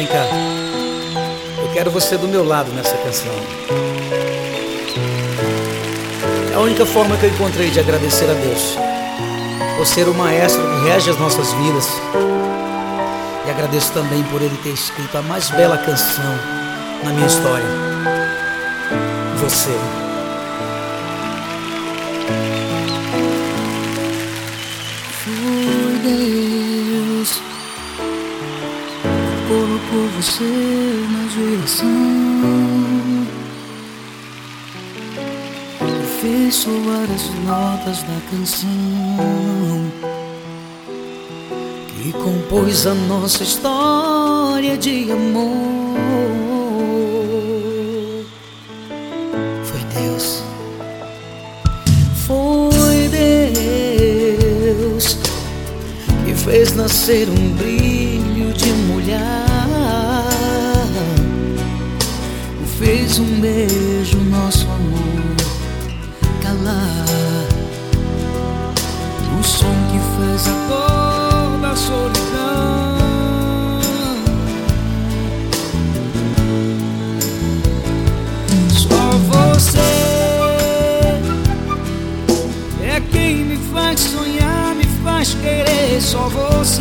Vem cá, eu quero você do meu lado nessa canção. É a única forma que eu encontrei de agradecer a Deus por ser o maestro que rege as nossas vidas. E agradeço também por Ele ter escrito a mais bela canção na minha história. Você. Foi Deus que colocou você na direção e fez soar as notas da canção que compôs a nossa história de amor. Foi Deus. Foi Deus que fez nascer um brilho de mulher, fez um beijo nosso amor calar, o som que fez a dor da solidão. Só você é quem me faz sonhar, me faz querer. Só você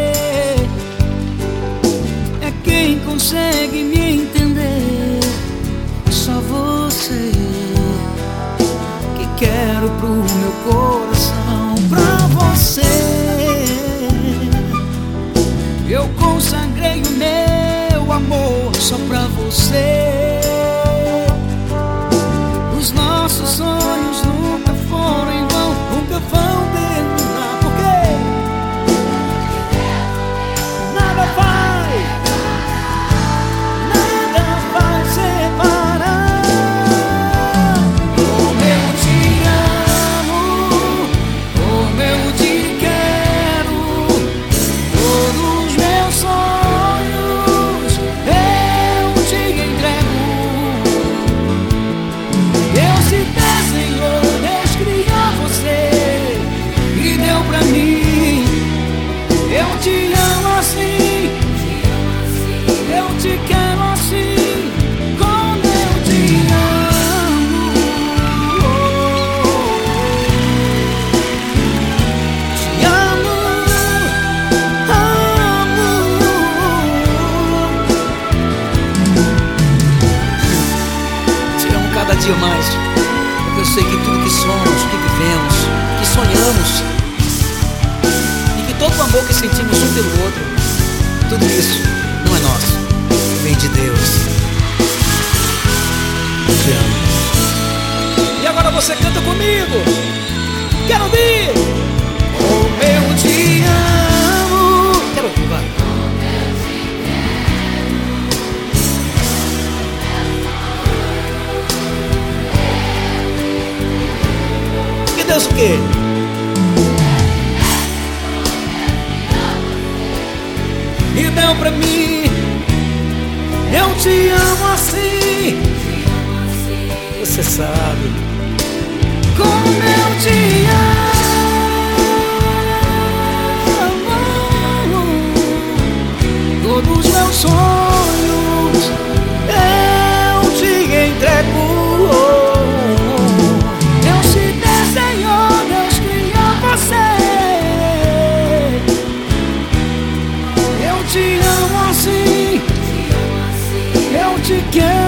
é quem consegue me entender. Só você que quero pro meu coração. Pra você eu consagrei o meu amor. Só pra você os nossos sonhos nunca foram em vão, nunca vão terminar. Porque nada vai separar. Como eu te amo, como eu te quero, todos os meus sonhos eu te entrego. Deus te deu, Senhor, Deus criou você e deu pra mim. Eu te amo assim, eu te quero assim, como eu te amo. Te amo, amo. Te amo cada dia mais, porque eu sei que tudo que somos, que vivemos, que sonhamos, e que todo o amor que sentimos um pelo outro, tudo isso não é nosso, vem de Deus. Eu te amo. E agora você canta comigo. Quero ouvir. Como eu te amo. Quero ouvir, vai. Que Deus o quê? E deu pra mim. Eu te amo assim, Você sabe. como eu te amo. Todos os meus sonhos eu te entrego. Deus te deu, Senhor, Deus criou você. Eu te amo assim, eu te quero.